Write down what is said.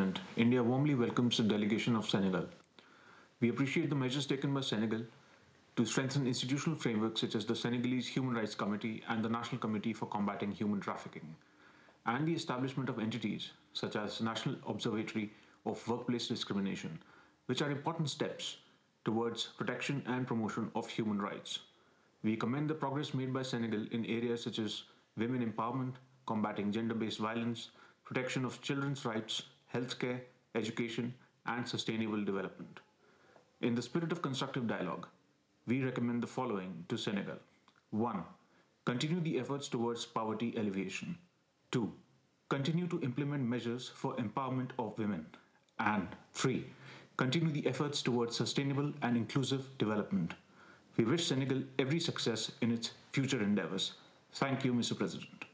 President, India warmly welcomes the delegation of Senegal. We appreciate the measures taken by Senegal to strengthen institutional frameworks such as the Senegalese Human Rights Committee and the National Committee for Combating Human Trafficking, and the establishment of entities such as National Observatory of Workplace Discrimination, which are important steps towards protection and promotion of human rights. We commend the progress made by Senegal in areas such as women empowerment, combating gender based violence, protection of children's rights, healthcare, education, and sustainable development. In the spirit of constructive dialogue, we recommend the following to Senegal: 1. Continue the efforts towards poverty alleviation. 2. Continue to implement measures for empowerment of women. And 3. Continue the efforts towards sustainable and inclusive development. We wish Senegal every success in its future endeavors. Thank you, Mr. President.